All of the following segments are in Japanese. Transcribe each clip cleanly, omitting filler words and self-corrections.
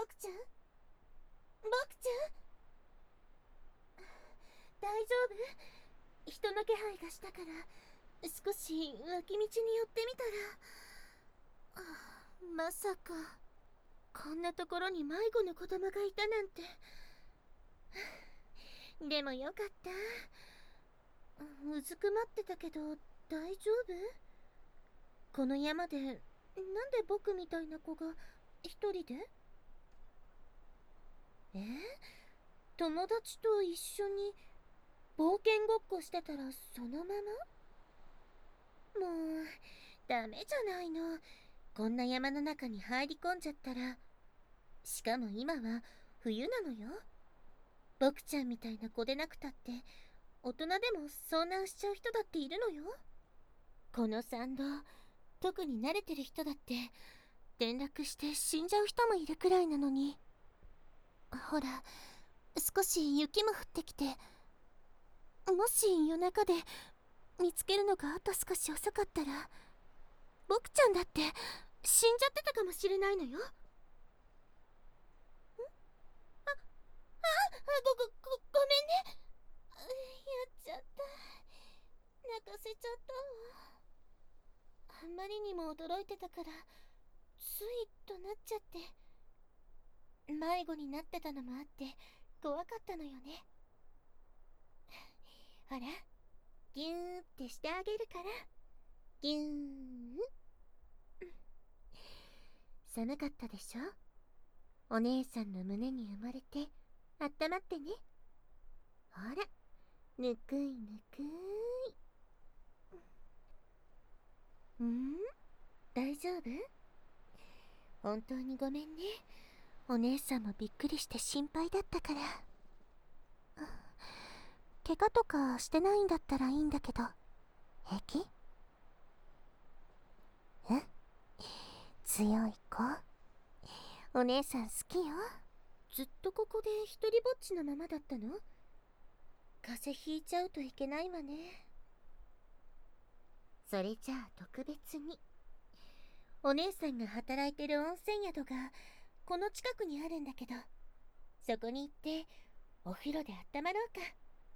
僕ちゃん、僕ちゃん、大丈夫？人の気配がしたから少し脇道に寄ってみたら、まさかこんなところに迷子の子供がいたなんて。でもよかった。うずくまってたけど大丈夫？この山でなんで僕みたいな子が一人で？友達と一緒に冒険ごっこしてたらそのまま？もうダメじゃないの。こんな山の中に入り込んじゃったら。しかも今は冬なのよ。僕ちゃんみたいな子でなくたって大人でも遭難しちゃう人だっているのよ。この山道、特に慣れてる人だって転落して死んじゃう人もいるくらいなのに。ほら、少し雪も降ってきて、もし夜中で見つけるのがあと少し遅かったら、僕ちゃんだって死んじゃってたかもしれないのよ。ごめんね。やっちゃった。泣かせちゃったわ。あんまりにも驚いてたからついとなっちゃって。迷子になってたのもあって怖かったのよね。ほら、ギューってしてあげるから。ギューン。寒かったでしょ？お姉さんの胸に生まれてあったまってね。ほら、ぬくいぬくい。大丈夫？本当にごめんね。お姉さんもびっくりして心配だったから。怪我とかしてないんだったらいいんだけど、平気？強い子。お姉さん好きよ。ずっとここで一人ぼっちのままだったの？風邪ひいちゃうといけないわね。それじゃあ特別に、お姉さんが働いてる温泉宿がこの近くにあるんだけど、そこに行ってお風呂で温まろうか。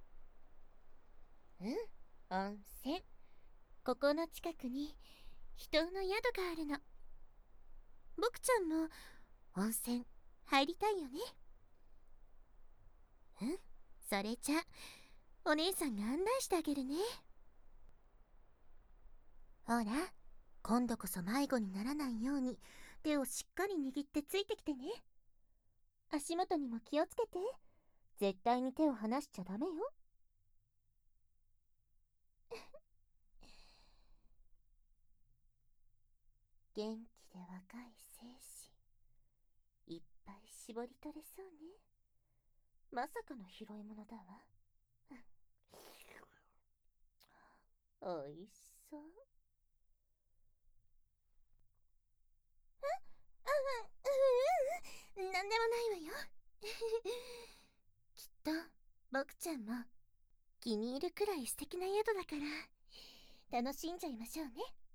温泉。ここの近くに人の宿があるの。僕ちゃんも温泉入りたいよね。それじゃお姉さんが案内してあげるね。ほら、今度こそ迷子にならないように手をしっかり握ってついてきてね。足元にも気をつけて。絶対に手を離しちゃダメよ。元気で若い精子、いっぱい絞り取れそうね。まさかの拾い物だわ。おいしそう。なんでもないわよ。きっと僕ちゃんも気に入るくらい素敵な宿だから楽しんじゃいましょうね。